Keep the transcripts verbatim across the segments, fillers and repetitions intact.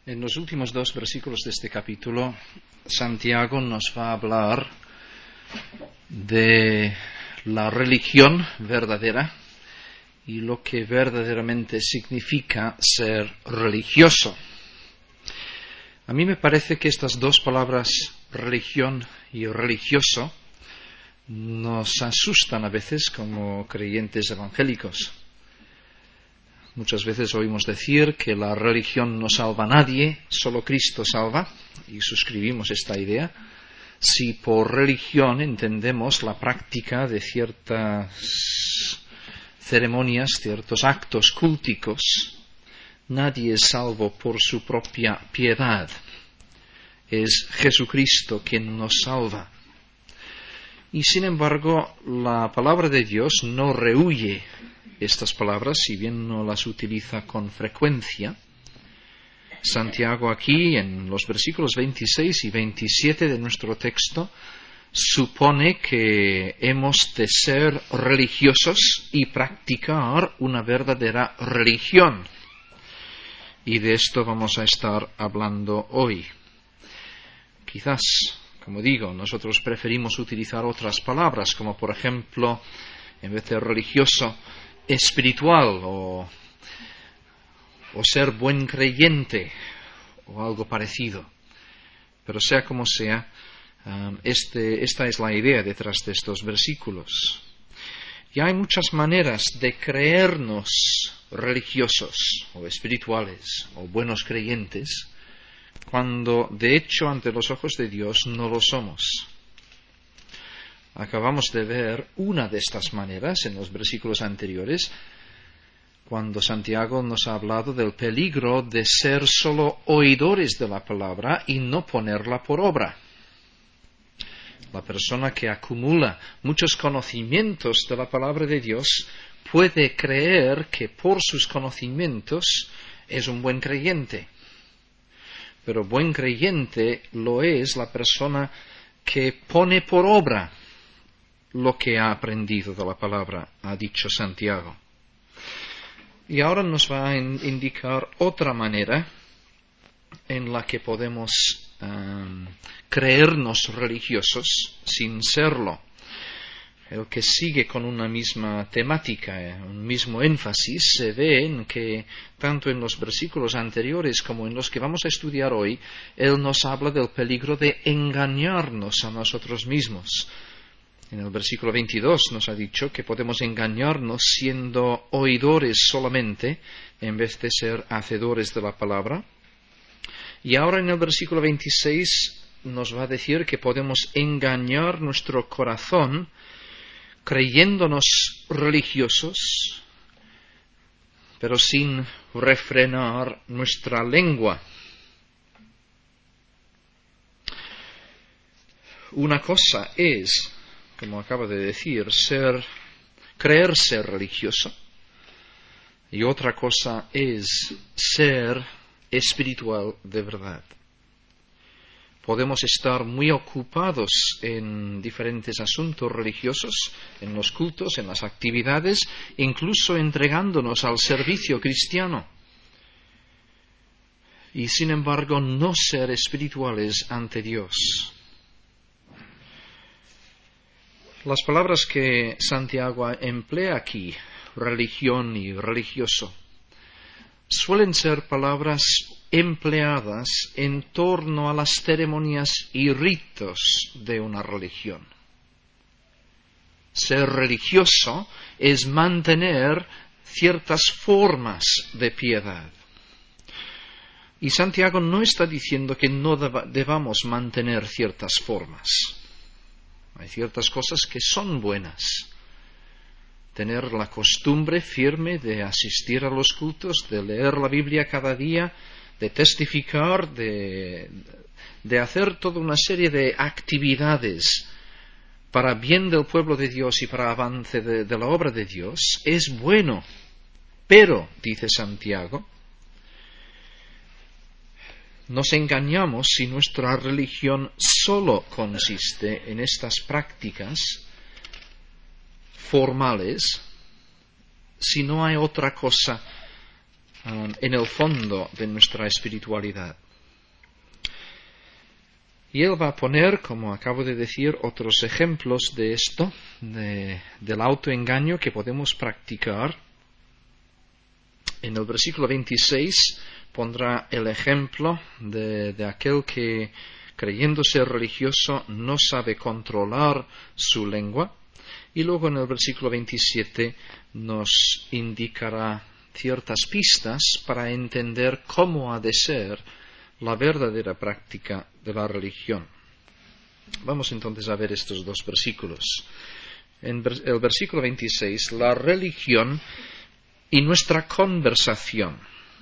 En los últimos dos versículos de este capítulo, Santiago nos va a hablar de la religión verdadera y lo que verdaderamente significa ser religioso. A mí me parece que estas dos palabras, religión y religioso, nos asustan a veces como creyentes evangélicos. Muchas veces oímos decir que la religión no salva a nadie, solo Cristo salva, y suscribimos esta idea. Si por religión entendemos la práctica de ciertas ceremonias, ciertos actos culticos, nadie es salvo por su propia piedad. Es Jesucristo quien nos salva. Y sin embargo, la palabra de Dios no rehúye estas palabras, si bien no las utiliza con frecuencia. Santiago aquí, en los versículos veintiséis y veintisiete de nuestro texto, supone que hemos de ser religiosos y practicar una verdadera religión. Y de esto vamos a estar hablando hoy. Quizás, como digo, nosotros preferimos utilizar otras palabras, como por ejemplo, en vez de religioso, espiritual o, o ser buen creyente o algo parecido. Pero sea como sea, um, este, esta es la idea detrás de estos versículos. Y hay muchas maneras de creernos religiosos o espirituales o buenos creyentes, cuando de hecho ante los ojos de Dios no lo somos. Acabamos de ver una de estas maneras en los versículos anteriores, cuando Santiago nos ha hablado del peligro de ser solo oidores de la palabra y no ponerla por obra. La persona que acumula muchos conocimientos de la palabra de Dios puede creer que por sus conocimientos es un buen creyente. Pero buen creyente lo es la persona que pone por obra lo que ha aprendido de la palabra, ha dicho Santiago. Y ahora nos va a indicar otra manera en la que podemos um, creernos religiosos sin serlo. El que sigue con una misma temática, eh, un mismo énfasis, se ve en que tanto en los versículos anteriores como en los que vamos a estudiar hoy, él nos habla del peligro de engañarnos a nosotros mismos. En el versículo veintidós nos ha dicho que podemos engañarnos siendo oidores solamente en vez de ser hacedores de la palabra. Y ahora en el versículo veintiséis nos va a decir que podemos engañar nuestro corazón creyéndonos religiosos, pero sin refrenar nuestra lengua. Una cosa es, como acabo de decir, ser, creer ser religioso, y otra cosa es ser espiritual de verdad. Podemos estar muy ocupados en diferentes asuntos religiosos, en los cultos, en las actividades, incluso entregándonos al servicio cristiano, y sin embargo no ser espirituales ante Dios. Las palabras que Santiago emplea aquí, religión y religioso, suelen ser palabras empleadas en torno a las ceremonias y ritos de una religión. Ser religioso es mantener ciertas formas de piedad. Y Santiago no está diciendo que no deba, debamos mantener ciertas formas. Hay ciertas cosas que son buenas. Tener la costumbre firme de asistir a los cultos, de leer la Biblia cada día, de testificar, de, de hacer toda una serie de actividades para bien del pueblo de Dios y para avance de, de la obra de Dios, es bueno. Pero, dice Santiago, nos engañamos si nuestra religión solo consiste en estas prácticas formales, si no hay otra cosa um, en el fondo de nuestra espiritualidad. Y él va a poner, como acabo de decir, otros ejemplos de esto, de, del autoengaño que podemos practicar. En el versículo veintiséis pondrá el ejemplo de, de aquel que, creyendo ser religioso, no sabe controlar su lengua. Y luego en el versículo veintisiete nos indicará ciertas pistas para entender cómo ha de ser la verdadera práctica de la religión. Vamos entonces a ver estos dos versículos. En el versículo veintiséis, la religión y nuestra conversación.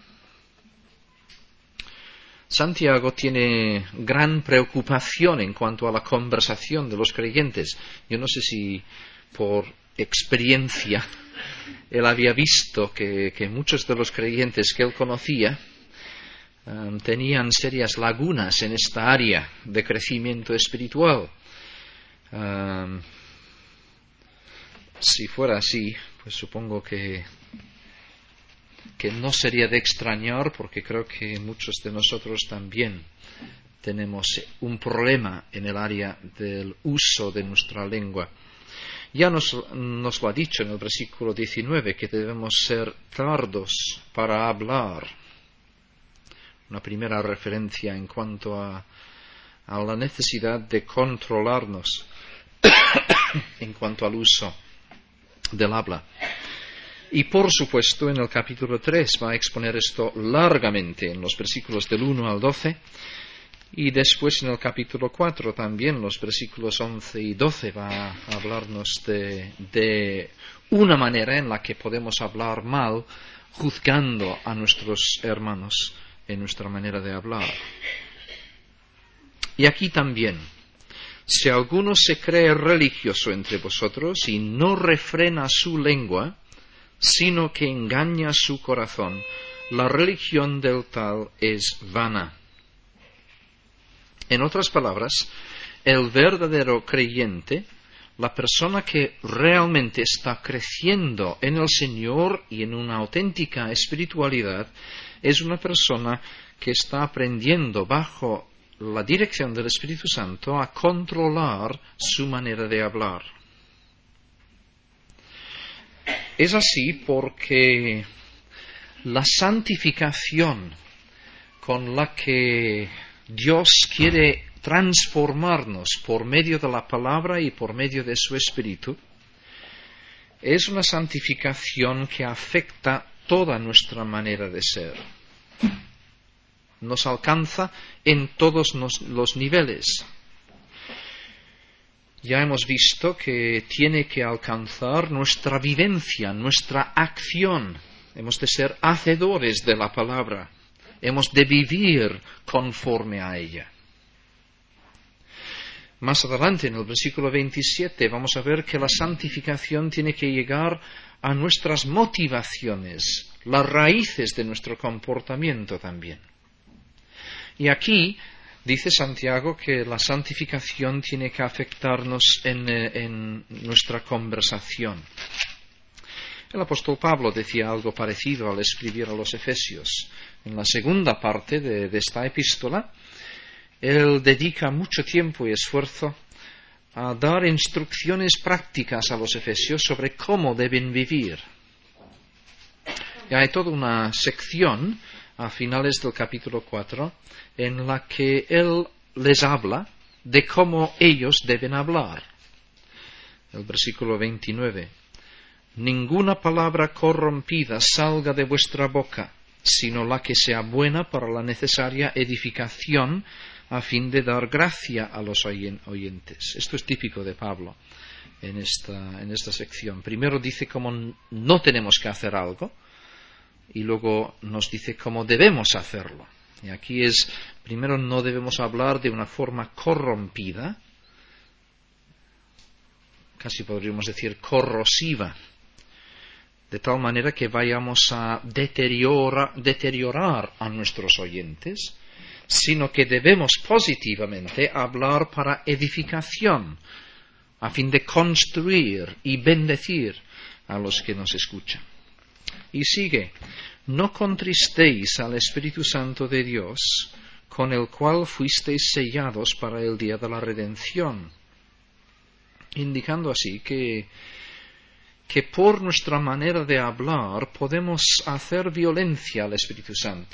Santiago tiene gran preocupación en cuanto a la conversación de los creyentes. Yo no sé si por experiencia él había visto que, que muchos de los creyentes que él conocía Um, tenían serias lagunas en esta área de crecimiento espiritual. Um, si fuera así, pues supongo que, que no sería de extrañar, porque creo que muchos de nosotros también tenemos un problema en el área del uso de nuestra lengua. Ya nos, nos lo ha dicho en el versículo diecinueve, que debemos ser tardos para hablar. Una primera referencia en cuanto a, a la necesidad de controlarnos en cuanto al uso del habla. Y por supuesto en el capítulo tres va a exponer esto largamente en los versículos del uno al doce, y después en el capítulo cuatro también los versículos once y doce va a hablarnos de, de una manera en la que podemos hablar mal juzgando a nuestros hermanos en nuestra manera de hablar. Y aquí también, si alguno se cree religioso entre vosotros y no refrena su lengua, sino que engaña su corazón, la religión del tal es vana. En otras palabras, el verdadero creyente, la persona que realmente está creciendo en el Señor y en una auténtica espiritualidad, es una persona que está aprendiendo bajo la dirección del Espíritu Santo a controlar su manera de hablar. Es así porque la santificación con la que Dios quiere transformarnos por medio de la palabra y por medio de su Espíritu es una santificación que afecta toda nuestra manera de ser. Nos alcanza en todos los niveles. Ya hemos visto que tiene que alcanzar nuestra vivencia, nuestra acción. Hemos de ser hacedores de la palabra. Hemos de vivir conforme a ella. Más adelante, en el versículo veintisiete, vamos a ver que la santificación tiene que llegar a nuestras motivaciones, las raíces de nuestro comportamiento también. Y aquí dice Santiago que la santificación tiene que afectarnos en, en nuestra conversación. El apóstol Pablo decía algo parecido al escribir a los Efesios. En la segunda parte de, de esta epístola, él dedica mucho tiempo y esfuerzo a dar instrucciones prácticas a los efesios sobre cómo deben vivir. Y hay toda una sección a finales del capítulo cuatro en la que él les habla de cómo ellos deben hablar. El versículo veintinueve. Ninguna palabra corrompida salga de vuestra boca, sino la que sea buena para la necesaria edificación, a fin de dar gracia a los oyentes. Esto es típico de Pablo en esta, en esta sección. Primero dice cómo no tenemos que hacer algo y luego nos dice cómo debemos hacerlo. Y aquí es, primero no debemos hablar de una forma corrompida, casi podríamos decir corrosiva, de tal manera que vayamos a deteriora, deteriorar a nuestros oyentes, sino que debemos positivamente hablar para edificación, a fin de construir y bendecir a los que nos escuchan. Y sigue, no contristéis al Espíritu Santo de Dios, con el cual fuisteis sellados para el día de la redención, indicando así que, que por nuestra manera de hablar podemos hacer violencia al Espíritu Santo.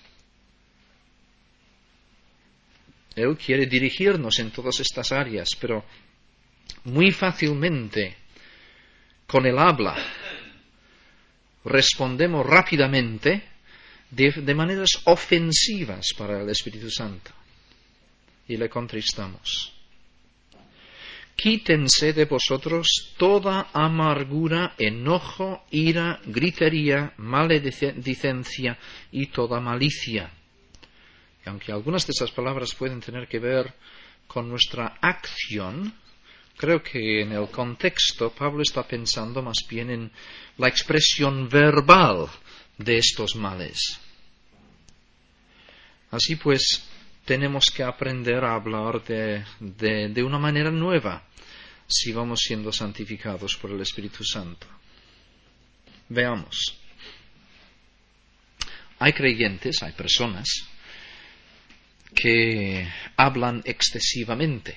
Él quiere dirigirnos en todas estas áreas, pero muy fácilmente con el habla respondemos rápidamente de, de maneras ofensivas para el Espíritu Santo y le contristamos. Quítense de vosotros toda amargura, enojo, ira, gritería, maledicencia y toda malicia. Y aunque algunas de esas palabras pueden tener que ver con nuestra acción, creo que en el contexto Pablo está pensando más bien en la expresión verbal de estos males. Así pues, tenemos que aprender a hablar de, de, de una manera nueva si vamos siendo santificados por el Espíritu Santo. Veamos. Hay creyentes, hay personas que hablan excesivamente,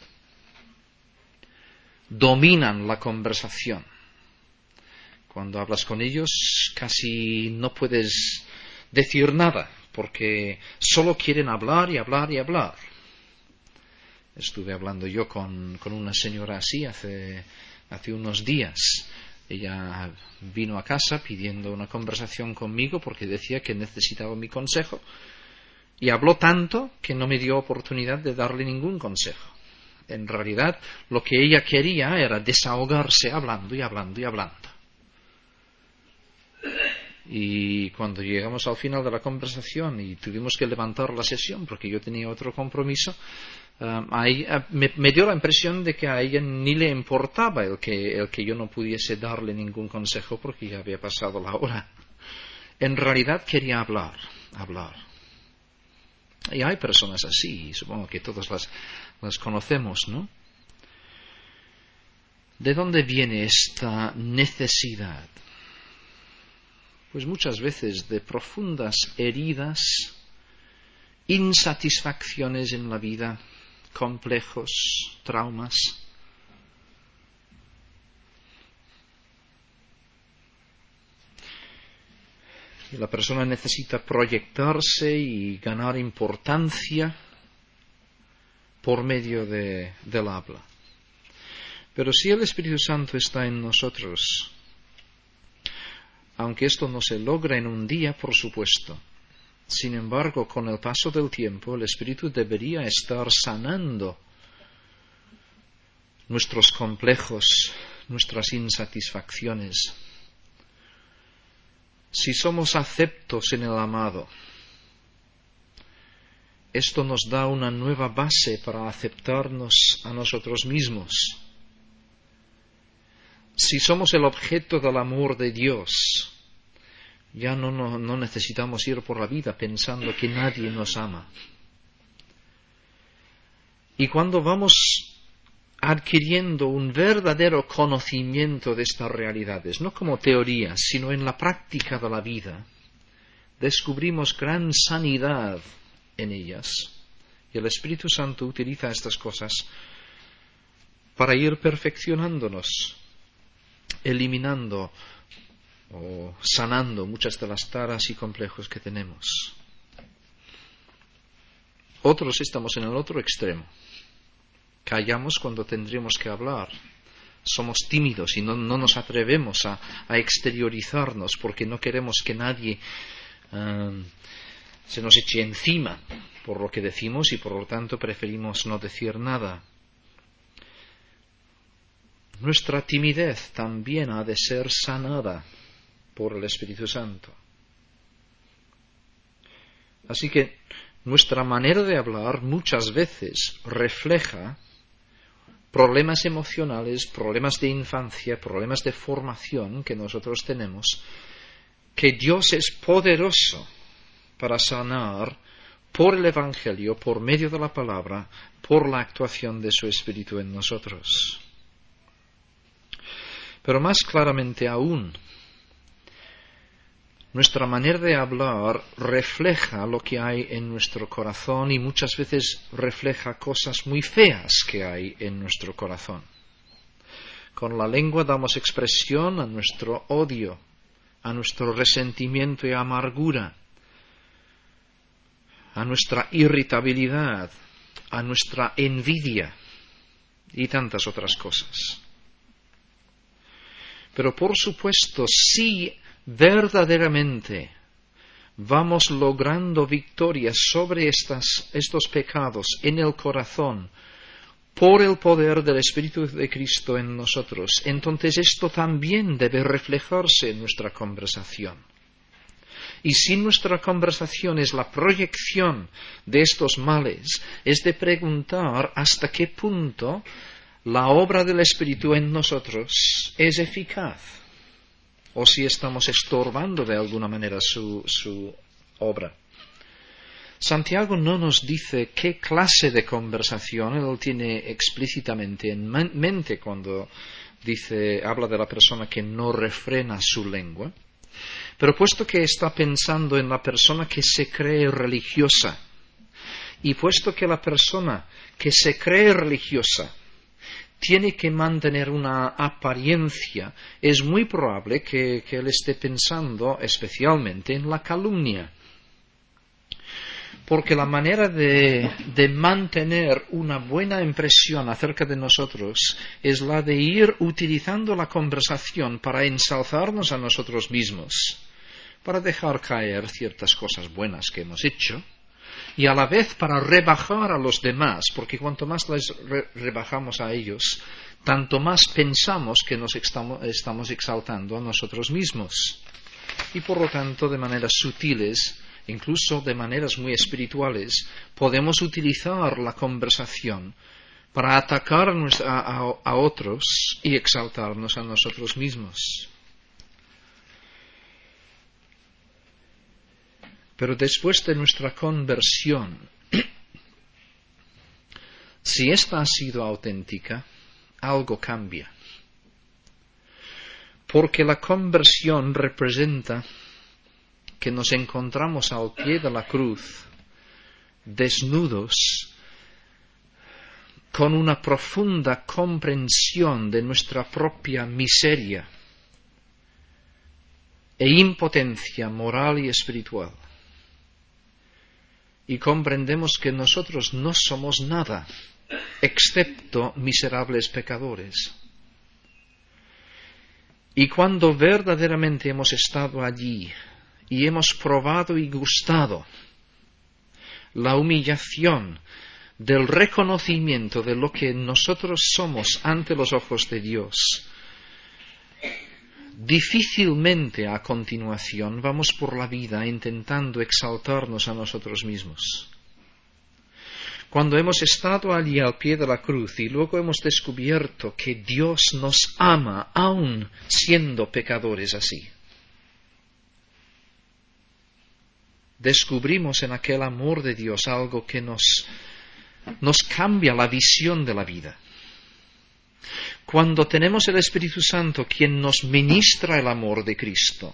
dominan la conversación. Cuando hablas con ellos casi no puedes decir nada, porque solo quieren hablar y hablar y hablar. Estuve hablando yo con, con una señora así hace, hace unos días. Ella vino a casa pidiendo una conversación conmigo porque decía que necesitaba mi consejo, y habló tanto que no me dio oportunidad de darle ningún consejo. En realidad, lo que ella quería era desahogarse hablando y hablando y hablando. Y cuando llegamos al final de la conversación y tuvimos que levantar la sesión porque yo tenía otro compromiso, um, ahí, uh, me, me dio la impresión de que a ella ni le importaba el que, el que yo no pudiese darle ningún consejo porque ya había pasado la hora. En realidad quería hablar, hablar. Y hay personas así, supongo que todos las, las conocemos, ¿no? ¿De dónde viene esta necesidad? Pues muchas veces de profundas heridas, insatisfacciones en la vida, complejos, traumas. Y la persona necesita proyectarse y ganar importancia por medio de, del habla. Pero si el Espíritu Santo está en nosotros, aunque esto no se logra en un día, por supuesto, sin embargo, con el paso del tiempo, el Espíritu debería estar sanando nuestros complejos, nuestras insatisfacciones. Si somos aceptos en el amado, esto nos da una nueva base para aceptarnos a nosotros mismos. Si somos el objeto del amor de Dios, ya no, no, no necesitamos ir por la vida pensando que nadie nos ama. Y cuando vamos adquiriendo un verdadero conocimiento de estas realidades, no como teorías, sino en la práctica de la vida, descubrimos gran sanidad en ellas. Y el Espíritu Santo utiliza estas cosas para ir perfeccionándonos, eliminando o sanando muchas de las taras y complejos que tenemos. Otros estamos en el otro extremo. Callamos cuando tendríamos que hablar. Somos tímidos y no, no nos atrevemos a, a exteriorizarnos porque no queremos que nadie um, se nos eche encima por lo que decimos y por lo tanto preferimos no decir nada. Nuestra timidez también ha de ser sanada por el Espíritu Santo. Así que nuestra manera de hablar muchas veces refleja problemas emocionales, problemas de infancia, problemas de formación que nosotros tenemos, que Dios es poderoso para sanar por el Evangelio, por medio de la palabra, por la actuación de su Espíritu en nosotros. Pero más claramente aún, Nuestra manera de hablar refleja lo que hay en nuestro corazón y muchas veces refleja cosas muy feas que hay en nuestro corazón. Con la lengua damos expresión a nuestro odio, a nuestro resentimiento y amargura, a nuestra irritabilidad, a nuestra envidia y tantas otras cosas. Pero por supuesto, si verdaderamente vamos logrando victorias sobre estas, estos pecados en el corazón por el poder del Espíritu de Cristo en nosotros, entonces esto también debe reflejarse en nuestra conversación. Y si nuestra conversación es la proyección de estos males, es de preguntar hasta qué punto la obra del Espíritu en nosotros es eficaz, o si estamos estorbando de alguna manera su, su obra. Santiago no nos dice qué clase de conversación él tiene explícitamente en mente cuando dice, habla de la persona que no refrena su lengua, pero puesto que está pensando en la persona que se cree religiosa, y puesto que la persona que se cree religiosa tiene que mantener una apariencia, es muy probable que, que él esté pensando especialmente en la calumnia. Porque la manera de, de mantener una buena impresión acerca de nosotros es la de ir utilizando la conversación para ensalzarnos a nosotros mismos, para dejar caer ciertas cosas buenas que hemos hecho, y a la vez para rebajar a los demás, porque cuanto más les re- rebajamos a ellos, tanto más pensamos que nos estamos, estamos exaltando a nosotros mismos. Y por lo tanto, de maneras sutiles, incluso de maneras muy espirituales, podemos utilizar la conversación para atacar a, nuestra, a, a otros y exaltarnos a nosotros mismos. Pero después de nuestra conversión, si esta ha sido auténtica, algo cambia. Porque la conversión representa que nos encontramos al pie de la cruz, desnudos, con una profunda comprensión de nuestra propia miseria e impotencia moral y espiritual. Y comprendemos que nosotros no somos nada, excepto miserables pecadores. Y cuando verdaderamente hemos estado allí y hemos probado y gustado la humillación del reconocimiento de lo que nosotros somos ante los ojos de Dios, difícilmente a continuación vamos por la vida intentando exaltarnos a nosotros mismos. Cuando hemos estado allí al pie de la cruz y luego hemos descubierto que Dios nos ama aún siendo pecadores así, descubrimos en aquel amor de Dios algo que nos, nos cambia la visión de la vida. Cuando tenemos el Espíritu Santo quien nos ministra el amor de Cristo,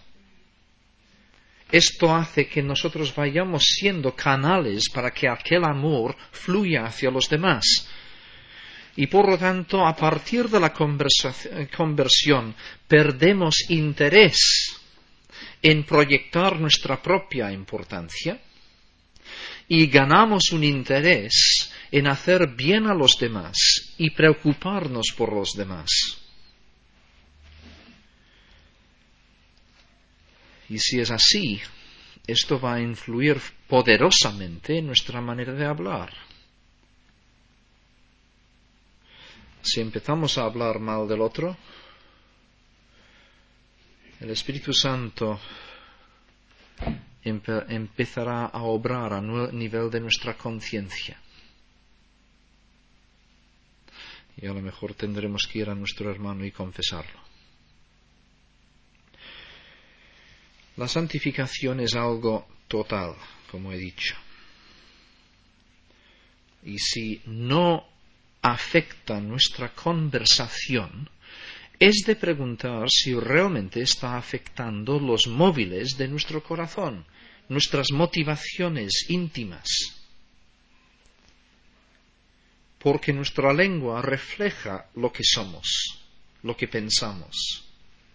esto hace que nosotros vayamos siendo canales para que aquel amor fluya hacia los demás. Y por lo tanto, a partir de la conversión, perdemos interés en proyectar nuestra propia importancia y ganamos un interés en hacer bien a los demás y preocuparnos por los demás. Y si es así, esto va a influir poderosamente en nuestra manera de hablar. Si empezamos a hablar mal del otro, el Espíritu Santo empe- empezará a obrar a nivel de nuestra conciencia. Y a lo mejor tendremos que ir a nuestro hermano y confesarlo. La santificación es algo total, como he dicho. Y si no afecta nuestra conversación, es de preguntar si realmente está afectando los móviles de nuestro corazón, nuestras motivaciones íntimas. Porque nuestra lengua refleja lo que somos, lo que pensamos.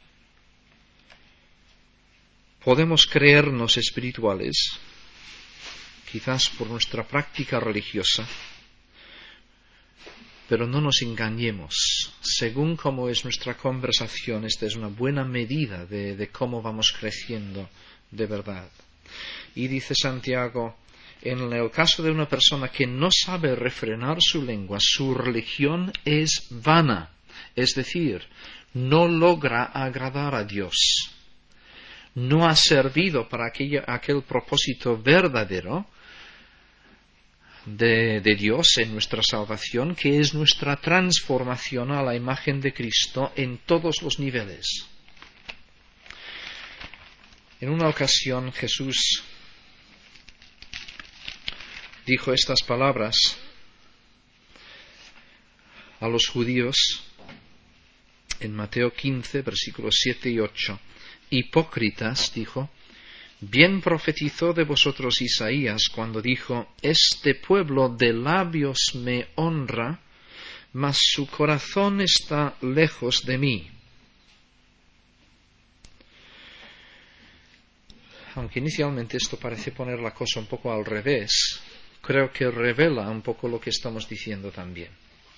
Podemos creernos espirituales, quizás por nuestra práctica religiosa, pero no nos engañemos. Según cómo es nuestra conversación, esta es una buena medida de, de cómo vamos creciendo de verdad. Y dice Santiago, en el caso de una persona que no sabe refrenar su lengua, su religión es vana, es decir, no logra agradar a Dios. No ha servido para aquello, aquel propósito verdadero De, de Dios en nuestra salvación, que es nuestra transformación a la imagen de Cristo en todos los niveles. En una ocasión Jesús dijo estas palabras a los judíos en Mateo quince, versículos siete y ocho. Hipócritas, dijo, bien profetizó de vosotros Isaías cuando dijo, este pueblo de labios me honra, mas su corazón está lejos de mí. Aunque inicialmente esto parece poner la cosa un poco al revés, creo que revela un poco lo que estamos diciendo también.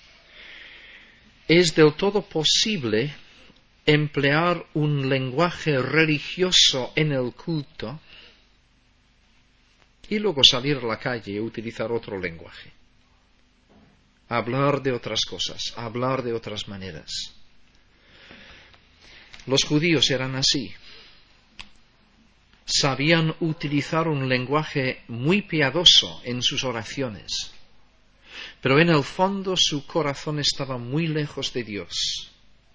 Es del todo posible emplear un lenguaje religioso en el culto y luego salir a la calle y utilizar otro lenguaje. Hablar de otras cosas, hablar de otras maneras. Los judíos eran así. Sabían utilizar un lenguaje muy piadoso en sus oraciones, pero en el fondo su corazón estaba muy lejos de Dios.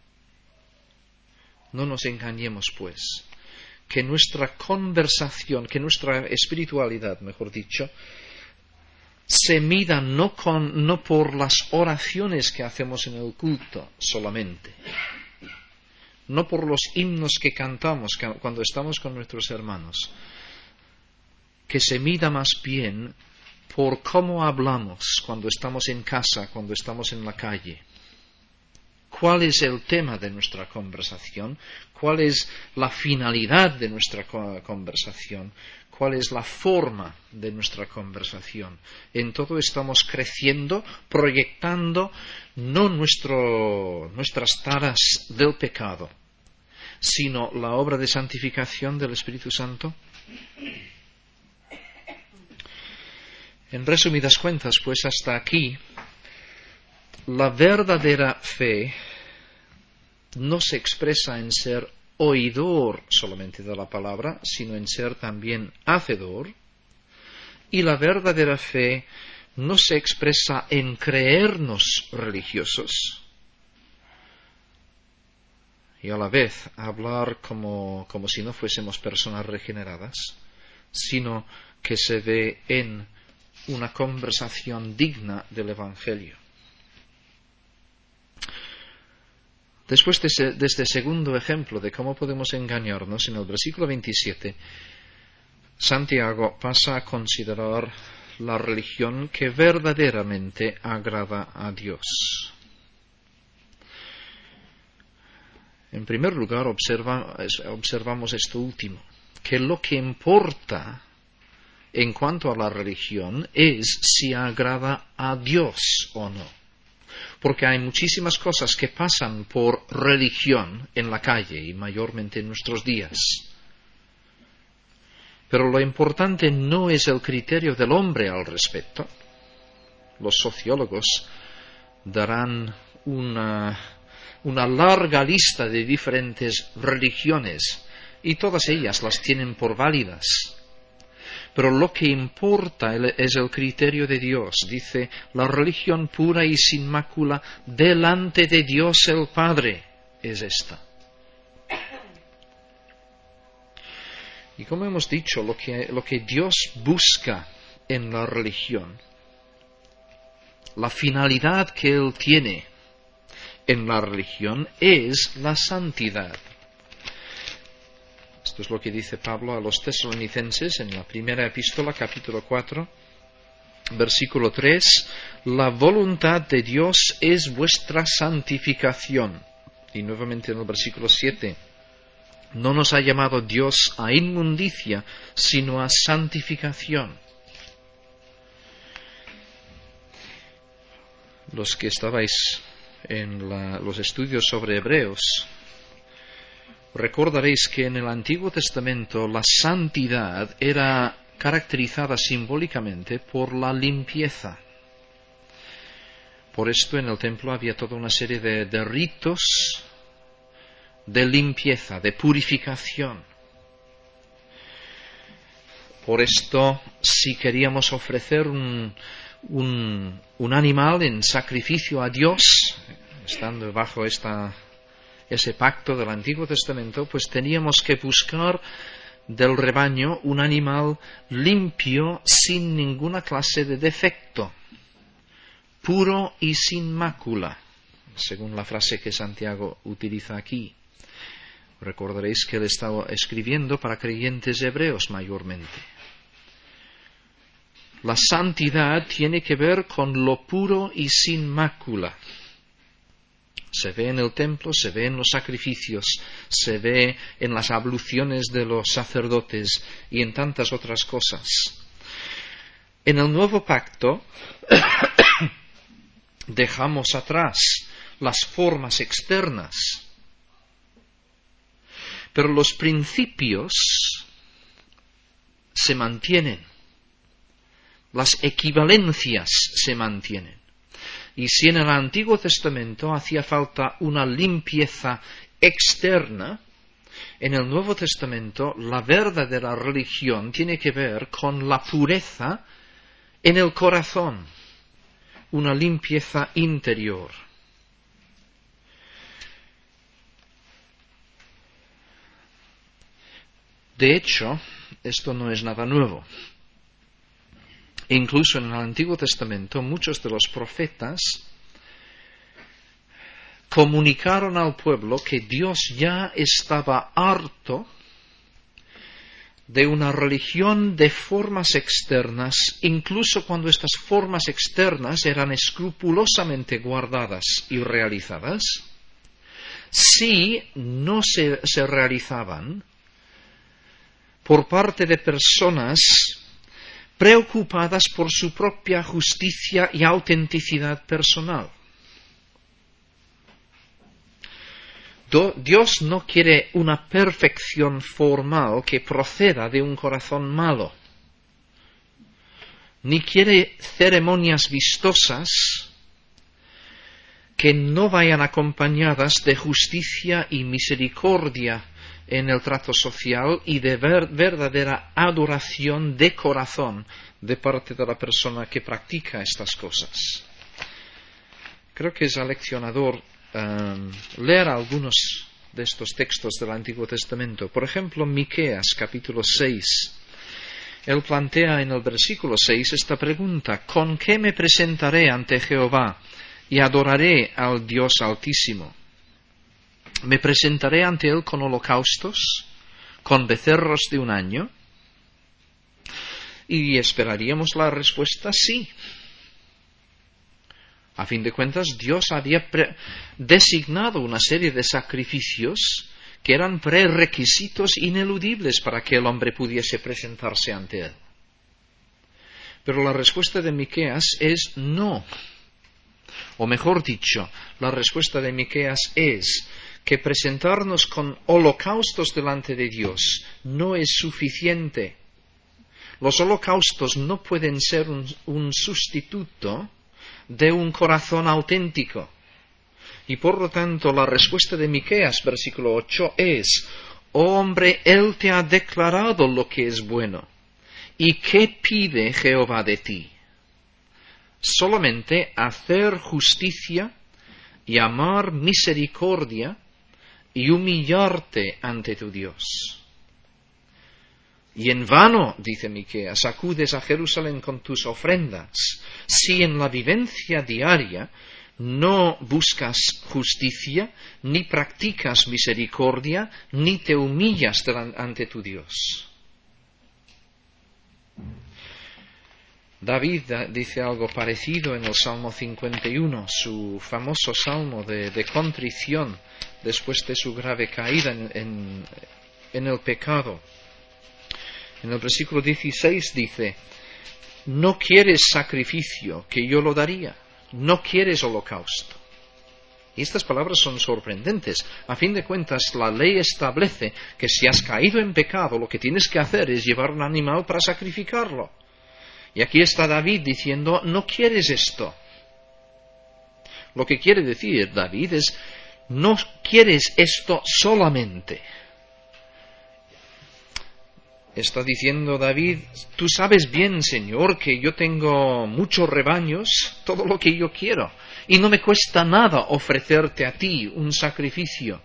No nos engañemos, pues, que nuestra conversación, que nuestra espiritualidad, mejor dicho, se mida no, con, no por las oraciones que hacemos en el culto solamente, no por los himnos que cantamos cuando estamos con nuestros hermanos, que se mida más bien por cómo hablamos cuando estamos en casa, cuando estamos en la calle. ¿Cuál es el tema de nuestra conversación? ¿Cuál es la finalidad de nuestra conversación? ¿Cuál es la forma de nuestra conversación? En todo estamos creciendo, proyectando no nuestro, nuestras taras del pecado, sino la obra de santificación del Espíritu Santo. En resumidas cuentas, pues hasta aquí, la verdadera fe no se expresa en ser oidor solamente de la palabra, sino en ser también hacedor. Y la verdadera fe no se expresa en creernos religiosos y a la vez hablar como, como si no fuésemos personas regeneradas, sino que se ve en una conversación digna del Evangelio. Después de, ese, de este segundo ejemplo de cómo podemos engañarnos, en el versículo veintisiete, Santiago pasa a considerar la religión que verdaderamente agrada a Dios. En primer lugar, observa, observamos esto último, que lo que importa en cuanto a la religión es si agrada a Dios o no. Porque hay muchísimas cosas que pasan por religión en la calle y mayormente en nuestros días. Pero lo importante no es el criterio del hombre al respecto. Los sociólogos darán una, una larga lista de diferentes religiones y todas ellas las tienen por válidas. Pero lo que importa es el criterio de Dios. Dice, la religión pura y sin mácula delante de Dios el Padre es esta. Y como hemos dicho, lo que, lo que Dios busca en la religión, la finalidad que Él tiene, en la religión es la santidad. Esto es lo que dice Pablo a los tesalonicenses en la primera epístola, capítulo cuatro, versículo tres. La voluntad de Dios es vuestra santificación. Y nuevamente en el versículo siete. No nos ha llamado Dios a inmundicia, sino a santificación. Los que estabais en la, los estudios sobre Hebreos, recordaréis que en el Antiguo Testamento la santidad era caracterizada simbólicamente por la limpieza. Por esto en el templo había toda una serie de, de ritos de limpieza, de purificación. Por esto, si queríamos ofrecer un, un, un animal en sacrificio a Dios, estando bajo esta, ese pacto del Antiguo Testamento, pues teníamos que buscar del rebaño un animal limpio, sin ninguna clase de defecto, puro y sin mácula, según la frase que Santiago utiliza aquí. Recordaréis que él estaba escribiendo para creyentes hebreos mayormente. La santidad tiene que ver con lo puro y sin mácula. Se ve en el templo, se ve en los sacrificios, se ve en las abluciones de los sacerdotes y en tantas otras cosas. En el nuevo pacto dejamos atrás las formas externas, pero los principios se mantienen, las equivalencias se mantienen. Y si en el Antiguo Testamento hacía falta una limpieza externa, en el Nuevo Testamento la verdadera religión tiene que ver con la pureza en el corazón, una limpieza interior. De hecho, esto no es nada nuevo. Incluso en el Antiguo Testamento muchos de los profetas comunicaron al pueblo que Dios ya estaba harto de una religión de formas externas, incluso cuando estas formas externas eran escrupulosamente guardadas y realizadas. Si no se, se realizaban por parte de personas preocupadas por su propia justicia y autenticidad personal. Dios no quiere una perfección formal que proceda de un corazón malo, ni quiere ceremonias vistosas que no vayan acompañadas de justicia y misericordia en el trato social y de ver, verdadera adoración de corazón de parte de la persona que practica estas cosas. Creo que es aleccionador um, leer algunos de estos textos del Antiguo Testamento. Por ejemplo, Miqueas, capítulo seis. Él plantea en el versículo seis esta pregunta: ¿con qué me presentaré ante Jehová y adoraré al Dios Altísimo? ¿Me presentaré ante él con holocaustos, con becerros de un año? Y esperaríamos la respuesta sí. A fin de cuentas, Dios había pre- designado una serie de sacrificios que eran prerequisitos ineludibles para que el hombre pudiese presentarse ante él. Pero la respuesta de Miqueas es no. O mejor dicho, la respuesta de Miqueas es que presentarnos con holocaustos delante de Dios no es suficiente. Los holocaustos no pueden ser un, un sustituto de un corazón auténtico. Y por lo tanto la respuesta de Miqueas, versículo ocho, es: oh hombre, Él te ha declarado lo que es bueno. ¿Y qué pide Jehová de ti? Solamente hacer justicia y amar misericordia y humillarte ante tu Dios. Y en vano, dice Miqueas, acudes a Jerusalén con tus ofrendas, si en la vivencia diaria no buscas justicia, ni practicas misericordia, ni te humillas ante tu Dios. David dice algo parecido en el Salmo cincuenta y uno, su famoso salmo de, de contrición después de su grave caída en, en, en el pecado. En el versículo dieciséis dice: no quieres sacrificio, que yo lo daría. No quieres holocausto. Y estas palabras son sorprendentes. A fin de cuentas, la ley establece que si has caído en pecado, lo que tienes que hacer es llevar un animal para sacrificarlo. Y aquí está David diciendo: no quieres esto. Lo que quiere decir David es: no quieres esto solamente. Está diciendo David: tú sabes bien, Señor, que yo tengo muchos rebaños, todo lo que yo quiero, y no me cuesta nada ofrecerte a ti un sacrificio.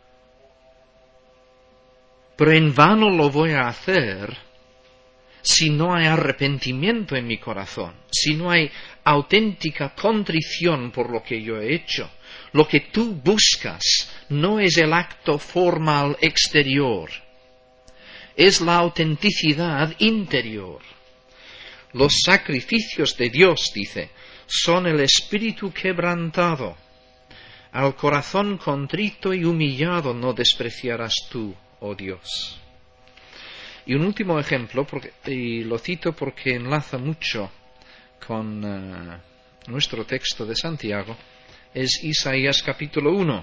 Pero en vano lo voy a hacer si no hay arrepentimiento en mi corazón, si no hay auténtica contrición por lo que yo he hecho. Lo que tú buscas no es el acto formal exterior, es la autenticidad interior. Los sacrificios de Dios, dice, son el espíritu quebrantado. Al corazón contrito y humillado no despreciarás tú, oh Dios. Y un último ejemplo, porque, y lo cito porque enlaza mucho con uh, nuestro texto de Santiago, es Isaías capítulo uno.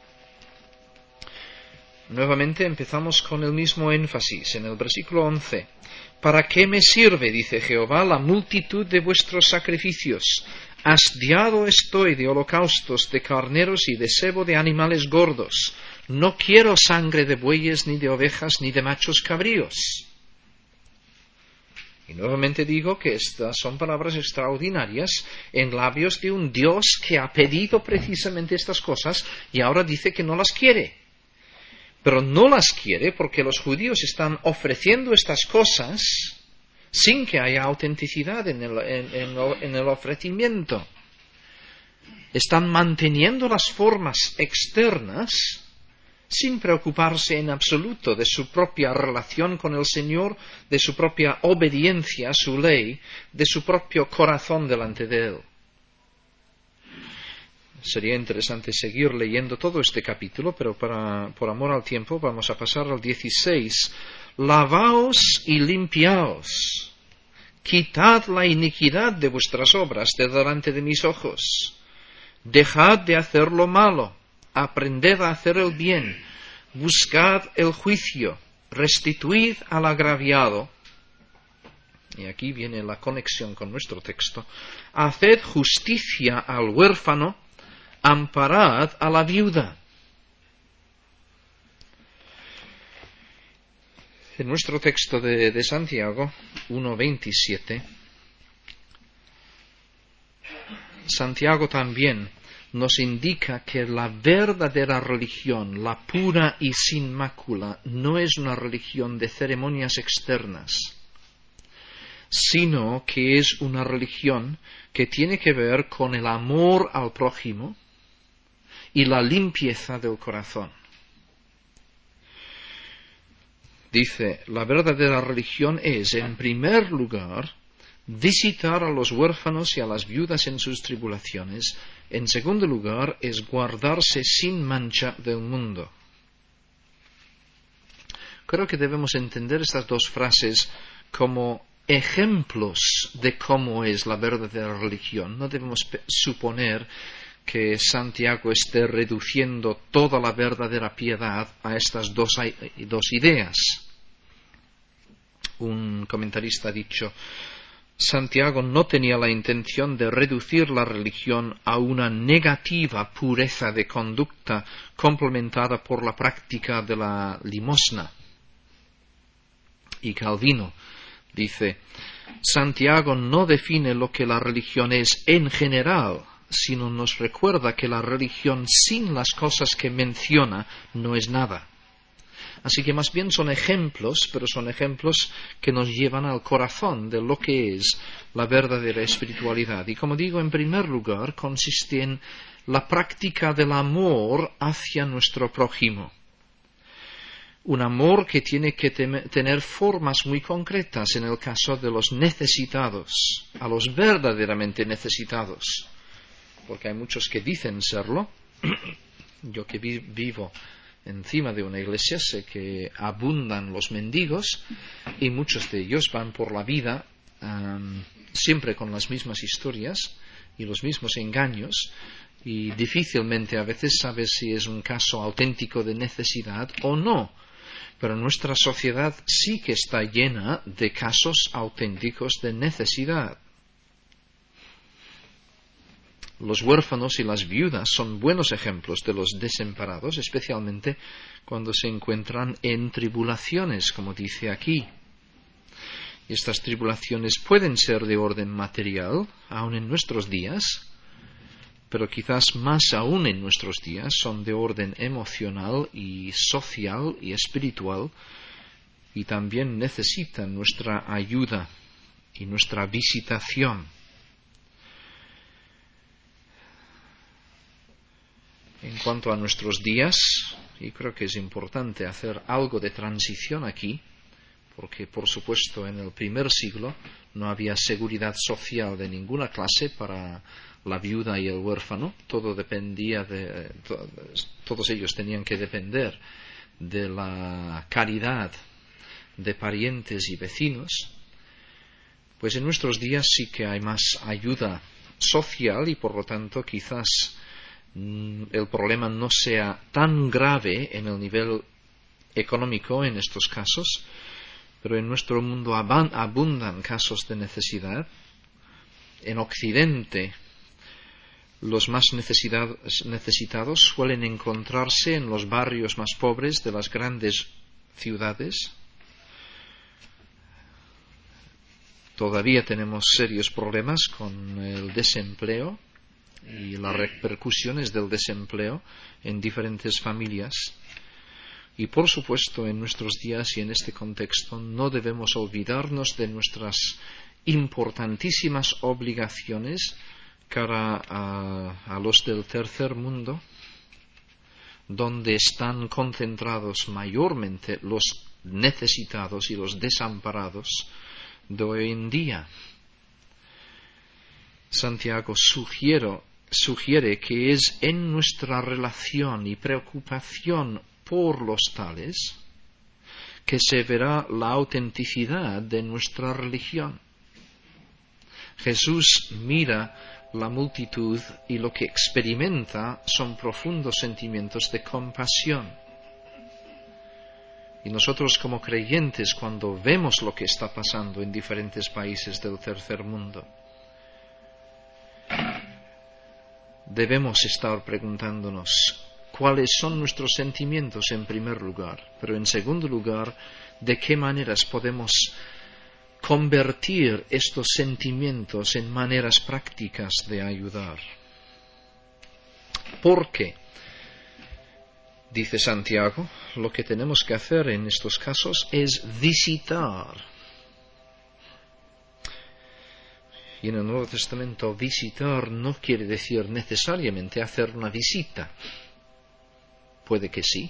Nuevamente empezamos con el mismo énfasis en el versículo once. ¿Para qué me sirve, dice Jehová, la multitud de vuestros sacrificios? Hastiado estoy de holocaustos, de carneros y de sebo de animales gordos. No quiero sangre de bueyes, ni de ovejas, ni de machos cabríos. Y nuevamente digo que estas son palabras extraordinarias en labios de un Dios que ha pedido precisamente estas cosas y ahora dice que no las quiere. Pero no las quiere porque los judíos están ofreciendo estas cosas sin que haya autenticidad en el, en, en, en el ofrecimiento. Están manteniendo las formas externas sin preocuparse en absoluto de su propia relación con el Señor, de su propia obediencia a su ley, de su propio corazón delante de Él. Sería interesante seguir leyendo todo este capítulo, pero para, por amor al tiempo vamos a pasar al dieciséis. Lavaos y limpiaos, quitad la iniquidad de vuestras obras de delante de mis ojos. Dejad de hacer lo malo, aprended a hacer el bien, buscad el juicio, restituid al agraviado. Y aquí viene la conexión con nuestro texto. Haced justicia al huérfano, amparad a la viuda. En nuestro texto de, de Santiago uno veintisiete, Santiago también nos indica que la verdadera religión, la pura y sin mácula, no es una religión de ceremonias externas, sino que es una religión que tiene que ver con el amor al prójimo y la limpieza del corazón. Dice, la verdadera religión es, en primer lugar, visitar a los huérfanos y a las viudas en sus tribulaciones. En segundo lugar, es guardarse sin mancha del mundo. Creo que debemos entender estas dos frases como ejemplos de cómo es la verdadera religión. No debemos suponer que Santiago esté reduciendo toda la verdadera piedad a estas dos, dos ideas. Un comentarista ha dicho: Santiago no tenía la intención de reducir la religión a una negativa pureza de conducta complementada por la práctica de la limosna. Y Calvino dice: Santiago no define lo que la religión es en general, sino nos recuerda que la religión sin las cosas que menciona no es nada. Así que más bien son ejemplos, pero son ejemplos que nos llevan al corazón de lo que es la verdadera espiritualidad. Y como digo, en primer lugar, consiste en la práctica del amor hacia nuestro prójimo. Un amor que tiene que tener formas muy concretas en el caso de los necesitados, a los verdaderamente necesitados, porque hay muchos que dicen serlo. Yo que vi- vivo encima de una iglesia sé que abundan los mendigos y muchos de ellos van por la vida um, siempre con las mismas historias y los mismos engaños, y difícilmente a veces sabes si es un caso auténtico de necesidad o no. Pero nuestra sociedad sí que está llena de casos auténticos de necesidad. Los huérfanos y las viudas son buenos ejemplos de los desamparados, especialmente cuando se encuentran en tribulaciones, como dice aquí. Y estas tribulaciones pueden ser de orden material, aun en nuestros días, pero quizás más aún en nuestros días son de orden emocional y social y espiritual, y también necesitan nuestra ayuda y nuestra visitación. En cuanto a nuestros días, y creo que es importante hacer algo de transición aquí, porque por supuesto en el primer siglo no había seguridad social de ninguna clase para la viuda y el huérfano. Todo dependía de, to, todos ellos tenían que depender de la caridad de parientes y vecinos. Pues en nuestros días sí que hay más ayuda social y por lo tanto quizás mm, el problema no sea tan grave en el nivel económico en estos casos, pero en nuestro mundo abundan casos de necesidad. En Occidente, los más necesitados suelen encontrarse en los barrios más pobres de las grandes ciudades. Todavía tenemos serios problemas con el desempleo y las repercusiones del desempleo en diferentes familias. Y por supuesto, en nuestros días y en este contexto no debemos olvidarnos de nuestras importantísimas obligaciones cara a, a los del tercer mundo, donde están concentrados mayormente los necesitados y los desamparados de hoy en día. Santiago sugiere, sugiere que es en nuestra relación y preocupación por los tales que se verá la autenticidad de nuestra religión. Jesús mira la multitud y lo que experimenta son profundos sentimientos de compasión. Y nosotros como creyentes, cuando vemos lo que está pasando en diferentes países del tercer mundo, debemos estar preguntándonos cuáles son nuestros sentimientos en primer lugar, pero en segundo lugar, de qué maneras podemos convertir estos sentimientos en maneras prácticas de ayudar. Porque, dice Santiago, lo que tenemos que hacer en estos casos es visitar. Y en el Nuevo Testamento visitar no quiere decir necesariamente hacer una visita. Puede que sí.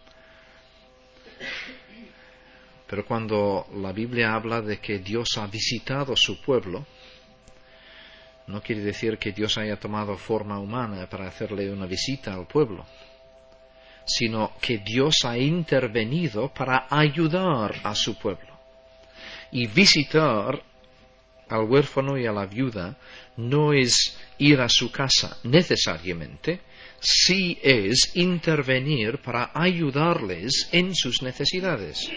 Pero cuando la Biblia habla de que Dios ha visitado su pueblo, no quiere decir que Dios haya tomado forma humana para hacerle una visita al pueblo, sino que Dios ha intervenido para ayudar a su pueblo. Y visitar al huérfano y a la viuda no es ir a su casa necesariamente, sí es intervenir para ayudarles en sus necesidades.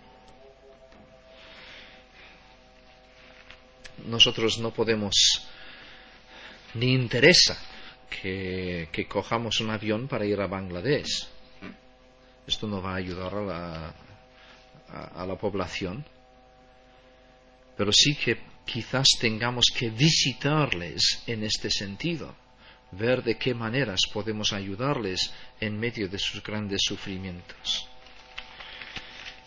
Nosotros no podemos, ni interesa que, que cojamos un avión para ir a Bangladesh. Esto no va a ayudar a la, a, a la población. Pero sí que quizás tengamos que visitarles en este sentido, ver de qué maneras podemos ayudarles en medio de sus grandes sufrimientos.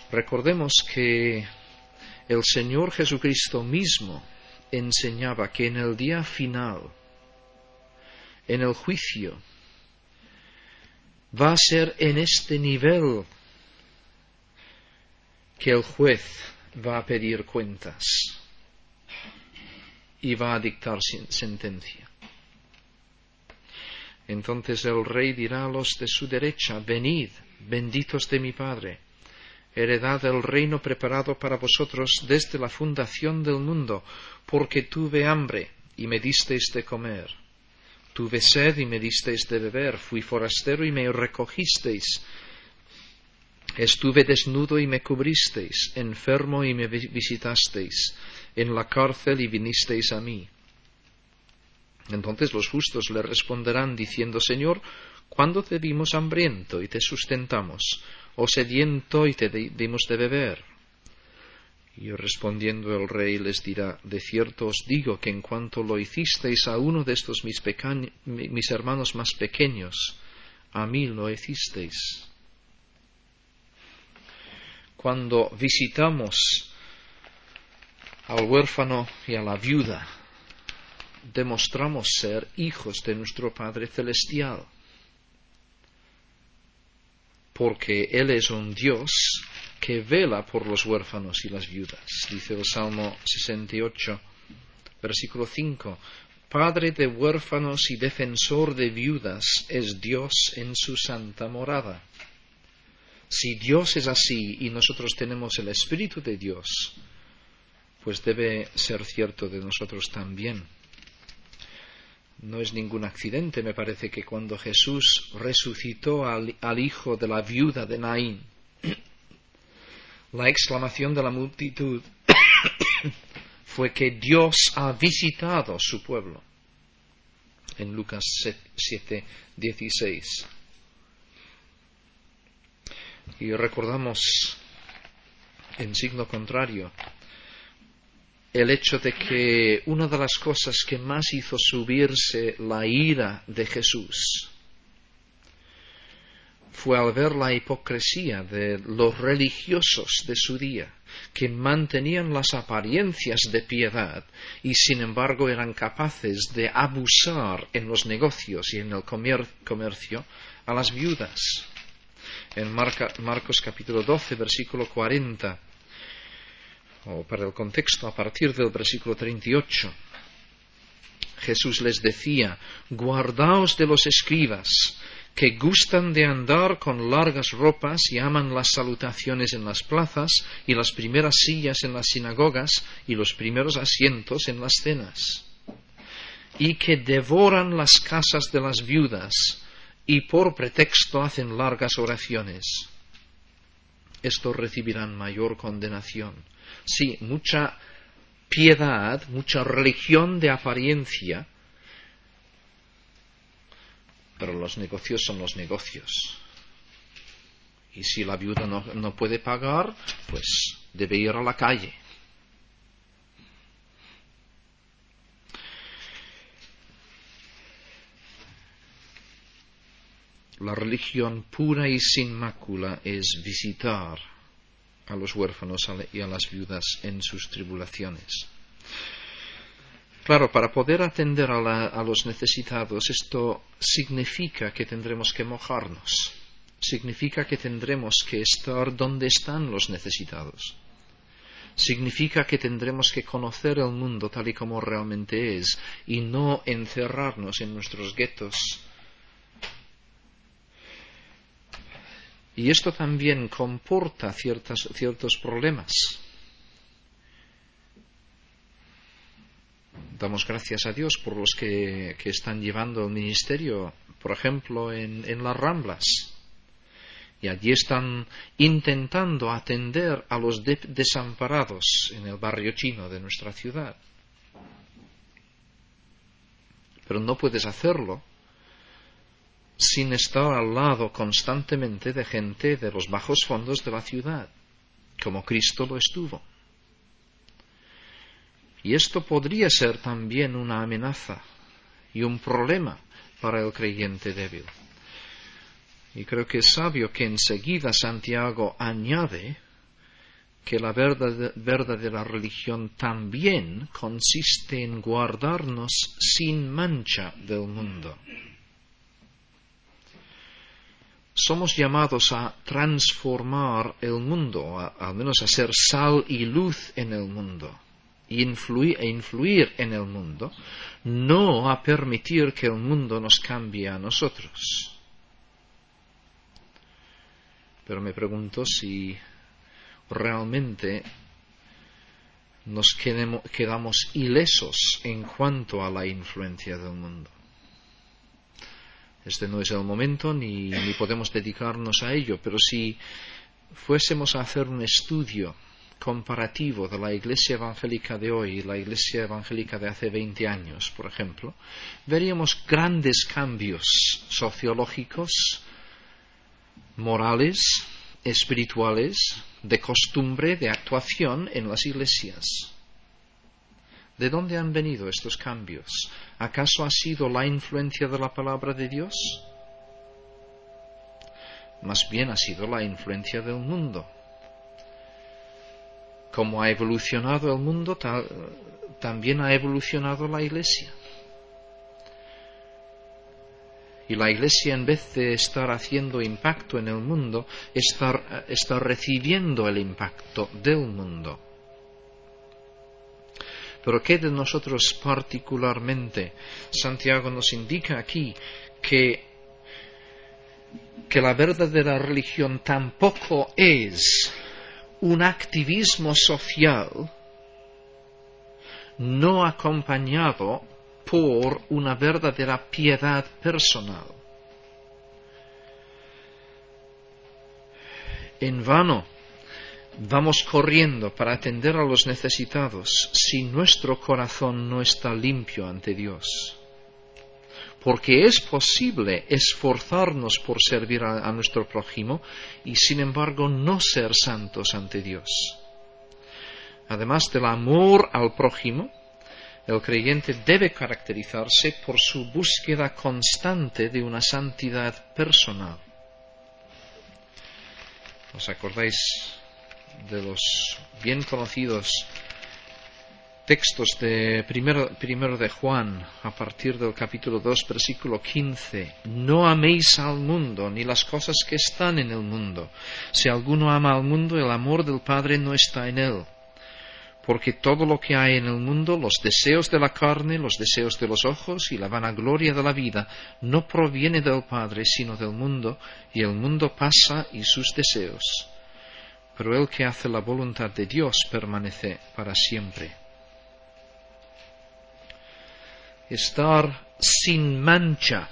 Recordemos que el Señor Jesucristo mismo enseñaba que en el día final, en el juicio, va a ser en este nivel que el juez va a pedir cuentas y va a dictar sentencia. Entonces el rey dirá a los de su derecha: venid, benditos de mi Padre, heredad del reino preparado para vosotros desde la fundación del mundo, porque tuve hambre y me disteis de comer, tuve sed y me disteis de beber, fui forastero y me recogisteis, estuve desnudo y me cubristeis, enfermo y me visitasteis, en la cárcel y vinisteis a mí. Entonces los justos le responderán diciendo: Señor, ¿cuándo te vimos hambriento y te sustentamos, o sediento y te dimos de beber? Y respondiendo el rey les dirá: de cierto os digo que en cuanto lo hicisteis a uno de estos mis, peca- mis hermanos más pequeños, a mí lo hicisteis. Cuando visitamos al huérfano y a la viuda, demostramos ser hijos de nuestro Padre Celestial, porque Él es un Dios que vela por los huérfanos y las viudas. Dice el Salmo sesenta y ocho, versículo cinco: Padre de huérfanos y defensor de viudas es Dios en su santa morada. Si Dios es así y nosotros tenemos el Espíritu de Dios, pues debe ser cierto de nosotros también. No es ningún accidente, me parece, que cuando Jesús resucitó al, al hijo de la viuda de Naín, la exclamación de la multitud fue que Dios ha visitado su pueblo, en Lucas siete dieciséis. Y recordamos, en signo contrario, el hecho de que una de las cosas que más hizo subirse la ira de Jesús fue al ver la hipocresía de los religiosos de su día, que mantenían las apariencias de piedad y sin embargo eran capaces de abusar en los negocios y en el comercio a las viudas. En Marcos capítulo doce, versículo cuarenta, o para el contexto, a partir del versículo treinta y ocho, Jesús les decía: guardaos de los escribas, que gustan de andar con largas ropas y aman las salutaciones en las plazas y las primeras sillas en las sinagogas y los primeros asientos en las cenas, y que devoran las casas de las viudas y por pretexto hacen largas oraciones. Estos recibirán mayor condenación. Sí, mucha piedad, mucha religión de apariencia, pero los negocios son los negocios. Y si la viuda no, no puede pagar, pues debe ir a la calle. La religión pura y sin mácula es visitar a los huérfanos y a las viudas en sus tribulaciones. Claro, para poder atender a, la, a los necesitados, esto significa que tendremos que mojarnos, significa que tendremos que estar donde están los necesitados, significa que tendremos que conocer el mundo tal y como realmente es y no encerrarnos en nuestros guetos. Y esto también comporta ciertas, ciertos problemas. Damos gracias a Dios por los que, que están llevando el ministerio, por ejemplo, en, en las Ramblas. Y allí están intentando atender a los de, desamparados en el barrio chino de nuestra ciudad. Pero no puedes hacerlo sin estar al lado constantemente de gente de los bajos fondos de la ciudad, como Cristo lo estuvo. Y esto podría ser también una amenaza y un problema para el creyente débil. Y creo que es sabio que enseguida Santiago añade que la verdadera religión también consiste en guardarnos sin mancha del mundo. Somos llamados a transformar el mundo, a, al menos a ser sal y luz en el mundo, y influir, e influir en el mundo, no a permitir que el mundo nos cambie a nosotros. Pero me pregunto si realmente nos quedemos, quedamos ilesos en cuanto a la influencia del mundo. Este no es el momento ni, ni podemos dedicarnos a ello, pero si fuésemos a hacer un estudio comparativo de la Iglesia evangélica de hoy y la Iglesia evangélica de hace veinte años, por ejemplo, veríamos grandes cambios sociológicos, morales, espirituales, de costumbre, de actuación en las iglesias. ¿De dónde han venido estos cambios? ¿Acaso ha sido la influencia de la palabra de Dios? Más bien ha sido la influencia del mundo. Como ha evolucionado el mundo, tal, también ha evolucionado la iglesia. Y la iglesia, en vez de estar haciendo impacto en el mundo, está, está recibiendo el impacto del mundo. Pero ¿qué de nosotros particularmente? Santiago nos indica aquí que, que la verdadera religión tampoco es un activismo social no acompañado por una verdadera piedad personal. En vano vamos corriendo para atender a los necesitados si nuestro corazón no está limpio ante Dios. Porque es posible esforzarnos por servir a, a nuestro prójimo y sin embargo no ser santos ante Dios. Además del amor al prójimo, el creyente debe caracterizarse por su búsqueda constante de una santidad personal. ¿Os acordáis de los bien conocidos textos de primero, primero de Juan, a partir del capítulo dos, versículo quince? No améis al mundo, ni las cosas que están en el mundo. Si alguno ama al mundo, el amor del Padre no está en él. Porque todo lo que hay en el mundo, los deseos de la carne, los deseos de los ojos y la vanagloria de la vida, no proviene del Padre, sino del mundo, y el mundo pasa y sus deseos. Pero el que hace la voluntad de Dios permanece para siempre. Estar sin mancha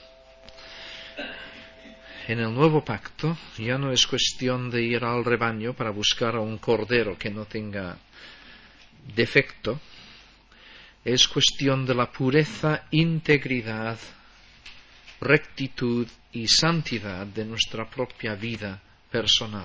en el nuevo pacto ya no es cuestión de ir al rebaño para buscar a un cordero que no tenga defecto, es cuestión de la pureza, integridad, rectitud y santidad de nuestra propia vida personal.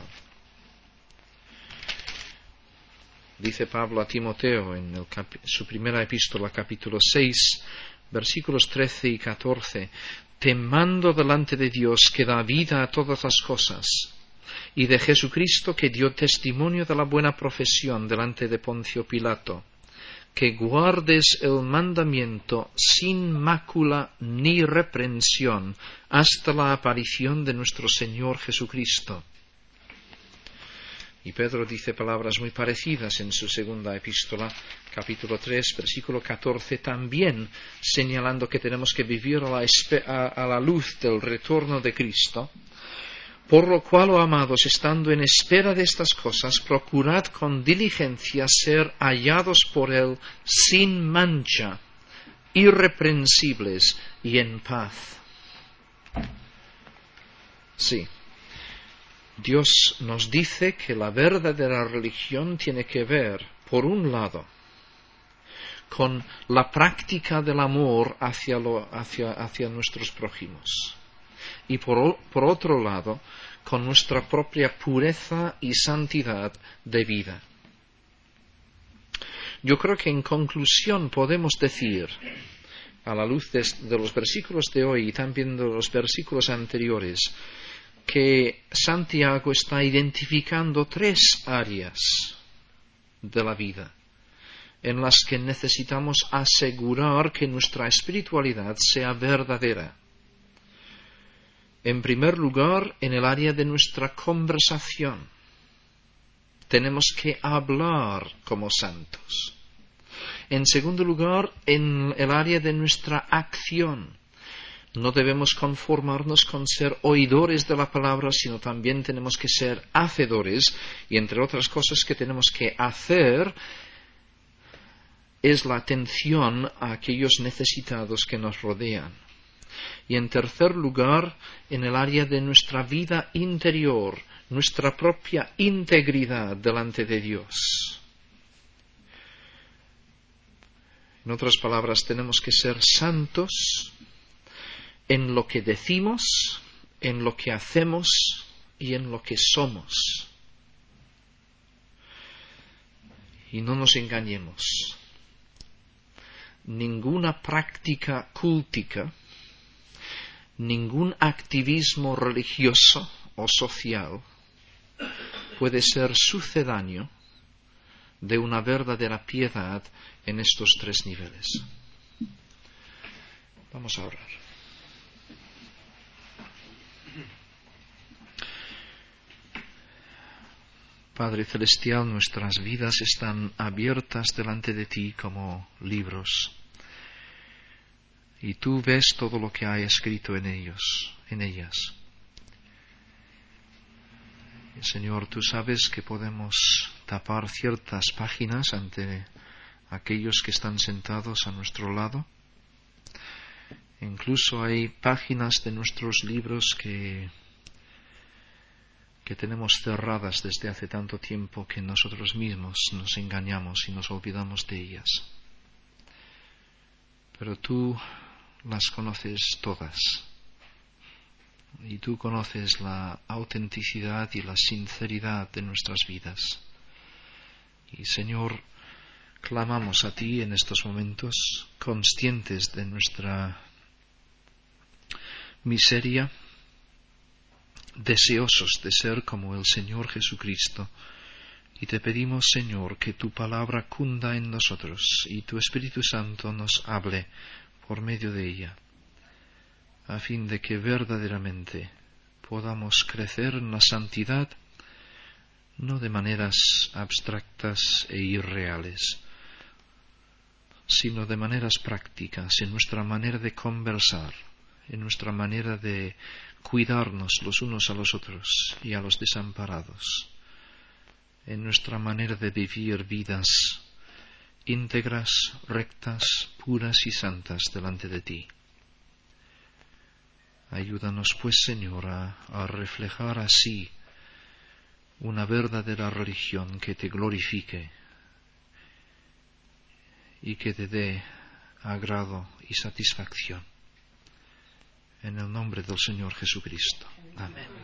Dice Pablo a Timoteo en el capi- su primera epístola, capítulo seis, versículos trece y catorce, te mando delante de Dios que da vida a todas las cosas, y de Jesucristo que dio testimonio de la buena profesión delante de Poncio Pilato, que guardes el mandamiento sin mácula ni reprensión hasta la aparición de nuestro Señor Jesucristo. Y Pedro dice palabras muy parecidas en su segunda epístola, capítulo tres, versículo catorce, también señalando que tenemos que vivir a la, espe- a, a la luz del retorno de Cristo. Por lo cual, oh amados, estando en espera de estas cosas, procurad con diligencia ser hallados por Él sin mancha, irreprensibles y en paz. Sí, Dios nos dice que la verdadera religión tiene que ver, por un lado, con la práctica del amor hacia, lo, hacia, hacia nuestros prójimos. Y por, por otro lado, con nuestra propia pureza y santidad de vida. Yo creo que en conclusión podemos decir, a la luz de, de los versículos de hoy y también de los versículos anteriores, que Santiago está identificando tres áreas de la vida en las que necesitamos asegurar que nuestra espiritualidad sea verdadera. En primer lugar, en el área de nuestra conversación. Tenemos que hablar como santos. En segundo lugar, en el área de nuestra acción. No debemos conformarnos con ser oidores de la palabra, sino también tenemos que ser hacedores. Y entre otras cosas que tenemos que hacer es la atención a aquellos necesitados que nos rodean. Y en tercer lugar, en el área de nuestra vida interior, nuestra propia integridad delante de Dios. En otras palabras, tenemos que ser santos en lo que decimos, en lo que hacemos y en lo que somos. Y no nos engañemos. Ninguna práctica cultica, ningún activismo religioso o social puede ser sucedáneo de una verdadera piedad en estos tres niveles. Vamos a orar. Padre Celestial, nuestras vidas están abiertas delante de ti como libros. Y tú ves todo lo que hay escrito en ellos, en ellas. Señor, tú sabes que podemos tapar ciertas páginas ante aquellos que están sentados a nuestro lado. Incluso hay páginas de nuestros libros que, que tenemos cerradas desde hace tanto tiempo que nosotros mismos nos engañamos y nos olvidamos de ellas. Pero tú las conoces todas. Y tú conoces la autenticidad y la sinceridad de nuestras vidas. Y Señor, clamamos a ti en estos momentos, conscientes de nuestra miseria, deseosos de ser como el Señor Jesucristo. Y te pedimos, Señor, que tu palabra cunda en nosotros y tu Espíritu Santo nos hable por medio de ella, a fin de que verdaderamente podamos crecer en la santidad, no de maneras abstractas e irreales, sino de maneras prácticas, en nuestra manera de conversar, en nuestra manera de cuidarnos los unos a los otros y a los desamparados, en nuestra manera de vivir vidas íntegras, rectas, puras y santas delante de ti. Ayúdanos, pues, Señor, a, a reflejar así una verdadera religión que te glorifique y que te dé agrado y satisfacción. En el nombre del Señor Jesucristo. Amén.